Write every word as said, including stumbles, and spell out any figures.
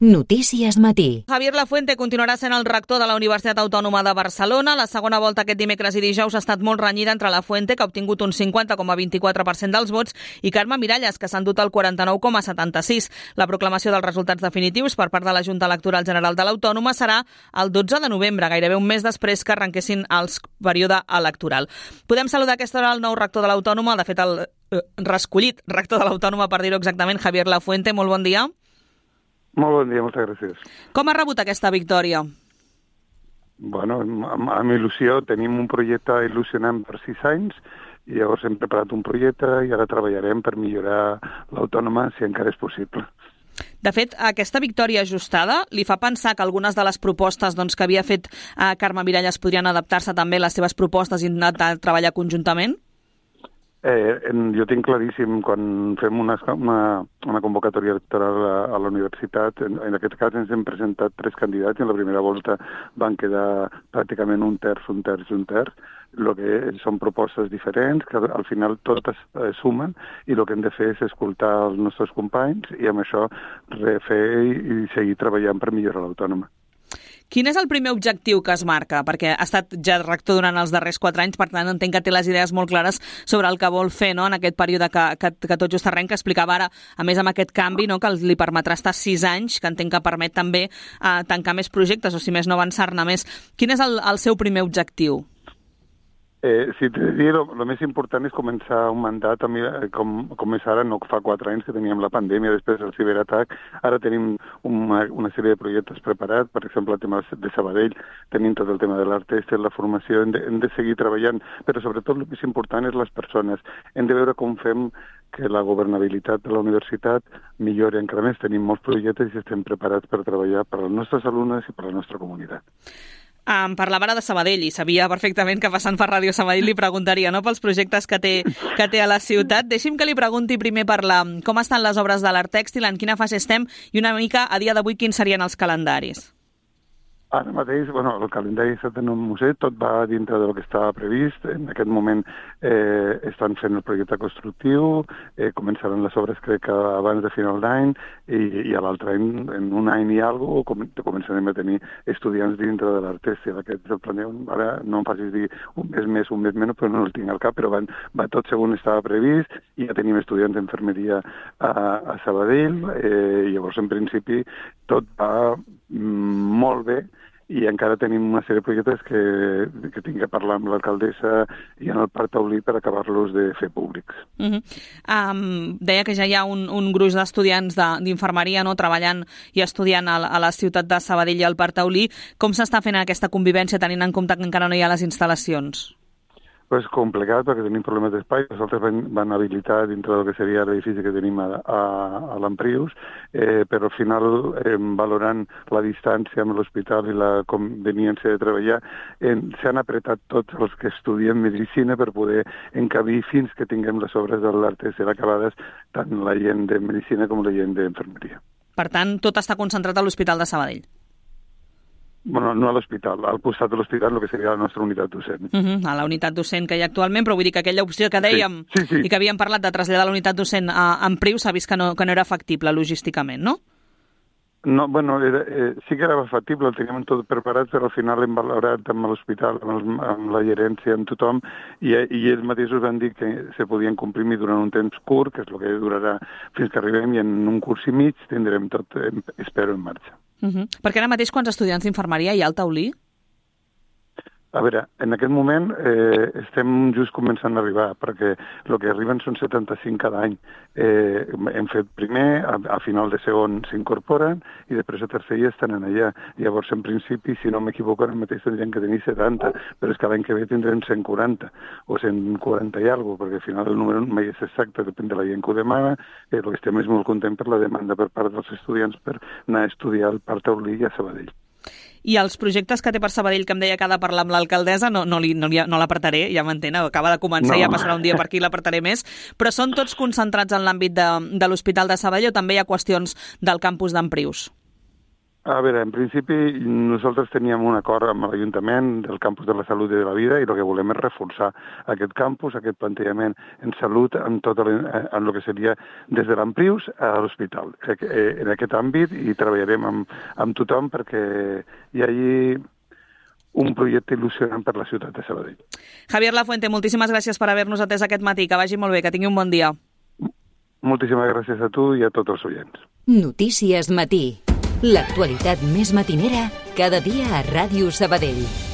Notícies Matí. Javier Lafuente continuarà sent el rector de la Universitat Autònoma de Barcelona. La segona volta aquest dimecres i dijous ha estat molt renyida entre Lafuente, que ha obtingut un cinquanta coma vint-i-quatre per cent dels vots, i Carme Miralles, que s'ha endut el quaranta-nou coma setanta-sis. La proclamació dels resultats definitius per part de la Junta Electoral General de l'Autònoma serà el dotze de novembre, gairebé un mes després que arrenquessin el període electoral. Podem saludar a aquesta hora el nou rector de l'Autònoma, de fet el eh, reescollit rector de l'Autònoma, per dir-ho exactament, Javier Lafuente. Molt bon dia. Molt bon dia, moltes gràcies. Com ha rebut aquesta victòria? Bueno, amb, amb il·lusió. Tenim un projecte il·lusionant per sis anys i llavors hem preparat un projecte i ara treballarem per millorar l'Autònoma si encara és possible. De fet, aquesta victòria ajustada li fa pensar que algunes de les propostes doncs, que havia fet eh, Carme Miralles podrien adaptar-se també a les seves propostes i intentar treballar conjuntament? Eh, en, jo tinc claríssim, quan fem una, una, una convocatòria electoral a, a la universitat, en, en aquest cas ens hem presentat tres candidats i en la primera volta van quedar pràcticament un terç, un terç i un terç. El que són propostes diferents, que al final totes eh, sumen, i el que hem de fer és escoltar els nostres companys i amb això refer i, i seguir treballant per millorar l'Autònoma. Quin és el primer objectiu que es marca? Perquè ha estat ja rector durant els darrers quatre anys, per tant entenc que té les idees molt clares sobre el que vol fer, no?, en aquest període que, que, que tot just arrenca, que explicava ara, a més amb aquest canvi, no?, que li permetrà estar sis anys, que entenc que permet també eh, tancar més projectes, o si més no avançar-ne més. Quin és el, el seu primer objectiu? Eh, si t'he de dir, el més important és començar un mandat, com, com és ara, no fa quatre anys que teníem la pandèmia, després del ciberatac, ara tenim una, una sèrie de projectes preparats, per exemple, el tema de Sabadell, tenim tot el tema de l'Artest, la formació, hem de, hem de seguir treballant, però sobretot el més important és les persones. Hem de veure com fem que la governabilitat de la universitat millori encara més. Tenim molts projectes i estem preparats per treballar per als nostres alumnes i per a la nostra comunitat. Em parlava ara de Sabadell i sabia perfectament que passant per Ràdio Sabadell li preguntaria, no?, pels projectes que té, que té a la ciutat. Deixi'm que li pregunti primer per la, com estan les obres de l'Art Tèxtil, en quina fase estem i una mica a dia d'avui quins serien els calendaris. Ara mateix, bueno, el calendari està en un museu, tot va dintre del que estava previst. En aquest moment eh, estan fent el projecte constructiu, eh, començaran les obres crec que abans de final d'any i, i a l'altre any, en un any i alguna cosa, començarem a tenir estudiants dintre de l'Artest. Aquest és el planeu, ara no em facis dir un mes més, un mes menys, però no el tinc al cap, però van, va tot segons estava previst i ja tenim estudiants d'infermeria a, a Sabadell, eh, i llavors en principi tot va mm, molt bé. I encara tenim una sèrie de projectes que, que tinc que parlar amb l'alcaldessa i en el Parc Taulí per acabar-los de fer públics. Uh-huh. um, deia que ja hi ha un, un gruix d'estudiants d'infermeria, no?, treballant i estudiant a, a la ciutat de Sabadell i al Parc Taulí. Com s'està fent aquesta convivència tenint en compte que encara no hi ha les instal·lacions? És complicat perquè tenim problemes d'espai. Nosaltres van, van habilitar dintre del que seria l'edifici que tenim a, a, a l'Amprius, eh, però al final, eh, valorant la distància amb l'hospital i la conveniència de treballar, eh, s'han apretat tots els que estudien medicina per poder encabir fins que tinguem les obres de l'Artest ser acabades, tant la gent de medicina com la gent d'infermeria. Per tant, tot està concentrat a l'Hospital de Sabadell. Bueno, no a l'hospital, al costat de l'hospital, el que seria la nostra unitat docent. Uh-huh, a la unitat docent que hi ha actualment, però vull dir que aquella opció que dèiem sí, sí, sí. i que havíem parlat de traslladar la unitat docent a Amprius s'ha vist que no, que no era factible logísticament, no? No, bueno, era, eh, sí que era factible, el teníem tot preparat, però al final hem valorat amb l'hospital, amb, el, amb la gerència, amb tothom, i, i ells mateixos van dir que se podien comprimir durant un temps curt, que és el que durarà fins que arribem, i en un curs i mig tindrem tot, eh, espero, en marxa. Uh-huh. Perquè ara mateix quants estudiants d'infermeria hi ha al Taulí? A veure, en aquest moment eh, estem just començant a arribar, perquè el que arriben són setanta-cinc cada any. Eh, hem fet primer, a, a final de segon s'incorporen, i després a tercer ja estan allà. Llavors, en principi, si no m'equivoco, ara mateix tindrien que tenir setanta, però és que l'any que ve tindrem cent quaranta, o cent quaranta i alguna cosa, perquè al final el número mai és exacte, depèn de la gent que ho demana. Eh, el que estem és molt content per la demanda per part dels estudiants per anar a estudiar al Parc Taulí i a Sabadell. I els projectes que té per Sabadell, que em deia que ha de parlar amb l'alcaldessa, no, no, li, no, no l'apartaré, ja m'entén, acaba de començar, no. Ja passarà un dia per aquí i l'apartaré més, però són tots concentrats en l'àmbit de, de l'Hospital de Sabadell o també hi ha qüestions del campus d'Amprius? A veure, en principi nosaltres teníem un acord amb l'Ajuntament del campus de la Salut i de la Vida i el que volem és reforçar aquest campus, aquest plantejament en salut, en tot el, en el que seria des de l'Amprius a l'hospital. En aquest àmbit i treballarem amb, amb tothom perquè hi hagi un projecte il·lusionant per la ciutat de Sabadell. Javier Lafuente, moltíssimes gràcies per haver-nos atès aquest matí. Que vagi molt bé, que tingui un bon dia. Moltíssimes gràcies a tu i a tots els oients. Notícies Matí. L'actualitat més matinera cada dia a Ràdio Sabadell.